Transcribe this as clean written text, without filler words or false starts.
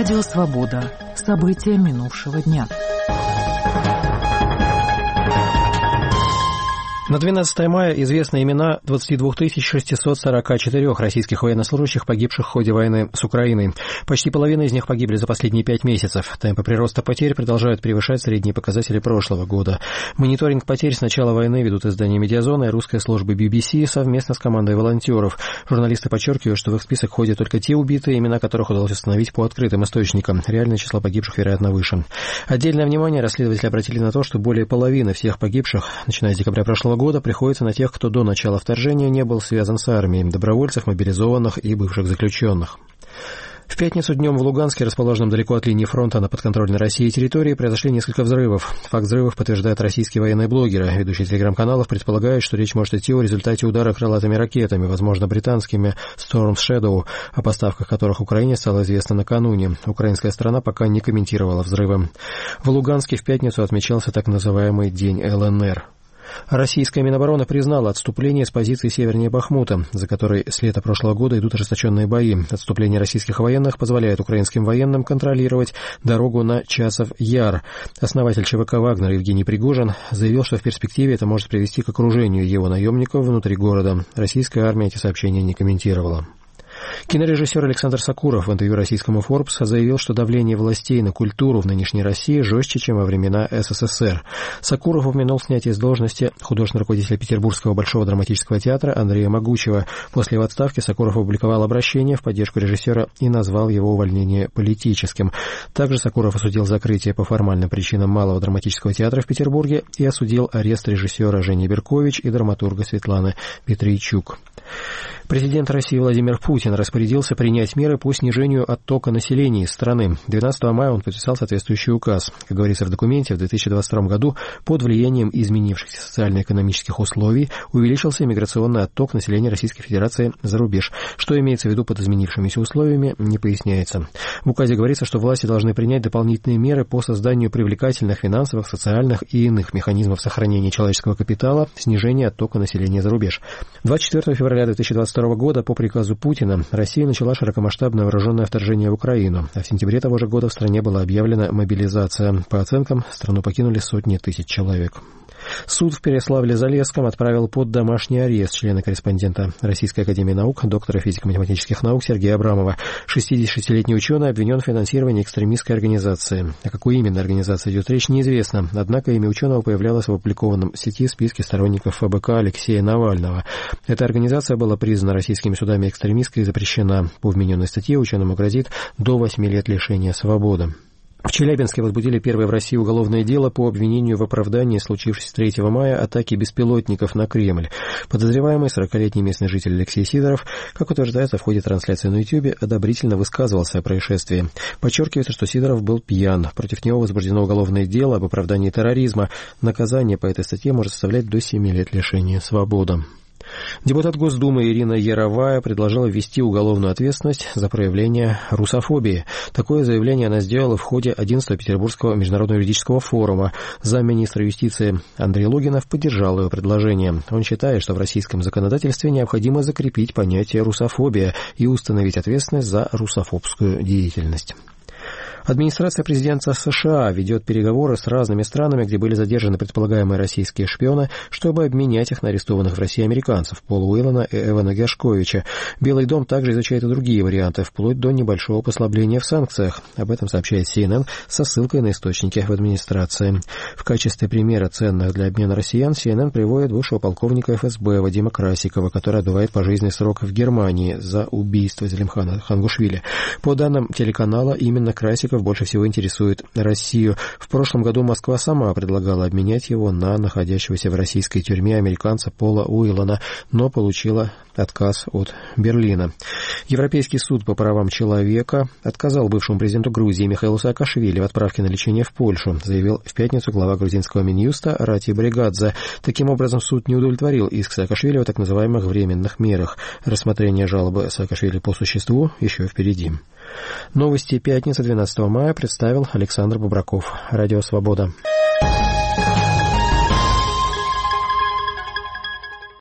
Радио «Свобода». События минувшего дня. На 12 мая известны имена 22 644 российских военнослужащих, погибших в ходе войны с Украиной. Почти половина из них погибли за последние 5 месяцев. Темпы прироста потерь продолжают превышать средние показатели прошлого года. Мониторинг потерь с начала войны ведут издание «Медиазона» и русская служба BBC совместно с командой волонтеров. Журналисты подчеркивают, что в их список входят только те убитые, имена которых удалось установить по открытым источникам. Реальное число погибших, вероятно, выше. Отдельное внимание расследователи обратили на то, что более половины всех погибших, начиная с декабря прошлого года, приходится на тех, кто до начала вторжения не был связан с армией, добровольцев, мобилизованных и бывших заключенных. В пятницу днем в Луганске, расположенном далеко от линии фронта на подконтрольной России территории, произошли несколько взрывов. Факт взрывов подтверждают российские военные блогеры. Ведущие телеграм-каналов предполагают, что речь может идти о результате удара крылатыми ракетами, возможно, британскими Storm Shadow, о поставках которых Украине стало известно накануне. Украинская сторона пока не комментировала взрывы. В Луганске в пятницу отмечался так называемый День ЛНР. Российская Минобороны признала отступление с позиции севернее Бахмута, за которой с лета прошлого года идут ожесточенные бои. Отступление российских военных позволяет украинским военным контролировать дорогу на Часов-Яр. Основатель ЧВК «Вагнер» Евгений Пригожин заявил, что в перспективе это может привести к окружению его наемников внутри города. Российская армия эти сообщения не комментировала. Кинорежиссер Александр Сакуров в интервью российскому Forbes заявил, что давление властей на культуру в нынешней России жестче, чем во времена СССР. Сакуров упомянул снятие с должности художественного руководителя Петербургского Большого драматического театра Андрея Могучего. После его отставки Сакуров опубликовал обращение в поддержку режиссера и назвал его увольнение политическим. Также Сакуров осудил закрытие по формальным причинам Малого драматического театра в Петербурге и осудил арест режиссера Жени Беркович и драматурга Светланы Петрийчук. Президент России Владимир Путин распорядился принять меры по снижению оттока населения из страны. 12 мая он подписал соответствующий указ. Как говорится в документе, в 2022 году под влиянием изменившихся социально-экономических условий увеличился миграционный отток населения Российской Федерации за рубеж. Что имеется в виду под изменившимися условиями, не поясняется. В указе говорится, что власти должны принять дополнительные меры по созданию привлекательных финансовых, социальных и иных механизмов сохранения человеческого капитала, снижения оттока населения за рубеж. 24 февраля 2022 года по приказу Путина Россия начала широкомасштабное вооруженное вторжение в Украину, а в сентябре того же года в стране была объявлена мобилизация. По оценкам, страну покинули сотни тысяч человек. Суд в Переславле-Залесском отправил под домашний арест члена-корреспондента Российской академии наук, доктора физико-математических наук Сергея Абрамова. 66-летний ученый обвинен в финансировании экстремистской организации. О какой именно организации идет речь, неизвестно. Однако имя ученого появлялось в опубликованном в сети списке сторонников ФБК Алексея Навального. Эта организация была признана российскими судами экстремистской и запрещена. По вмененной статье ученому грозит до 8 лет лишения свободы. В Челябинске возбудили первое в России уголовное дело по обвинению в оправдании случившейся 3 мая атаки беспилотников на Кремль. Подозреваемый 40-летний местный житель Алексей Сидоров, как утверждается в ходе трансляции на YouTube, одобрительно высказывался о происшествии. Подчеркивается, что Сидоров был пьян. Против него возбуждено уголовное дело об оправдании терроризма. Наказание по этой статье может составлять до 7 лет лишения свободы. Депутат Госдумы Ирина Яровая предложила ввести уголовную ответственность за проявление русофобии. Такое заявление она сделала в ходе 11-го Петербургского международного юридического форума. Замминистра юстиции Андрей Логинов поддержал ее предложение. Он считает, что в российском законодательстве необходимо закрепить понятие русофобия и установить ответственность за русофобскую деятельность. Администрация президента США ведет переговоры с разными странами, где были задержаны предполагаемые российские шпионы, чтобы обменять их на арестованных в России американцев Пола Уиллана и Эвана Гершковича. Белый дом также изучает и другие варианты, вплоть до небольшого послабления в санкциях. Об этом сообщает CNN со ссылкой на источники в администрации. В качестве примера ценных для обмена россиян CNN приводит бывшего полковника ФСБ Вадима Красикова, который отбывает пожизненный срок в Германии за убийство Зелимхана Хангушвили. По данным телеканала, именно Красиков больше всего интересует Россию. В прошлом году Москва сама предлагала обменять его на находящегося в российской тюрьме американца Пола Уиллана, но получила отказ от Берлина. Европейский суд по правам человека отказал бывшему президенту Грузии Михаилу Саакашвили в отправке на лечение в Польшу, заявил в пятницу глава грузинского Минюста Рати Бригадзе. Таким образом, суд не удовлетворил иск Саакашвили о так называемых временных мерах. Рассмотрение жалобы Саакашвили по существу еще впереди. Новости пятницы 12 мая представил Александр Бобраков. Радио «Свобода».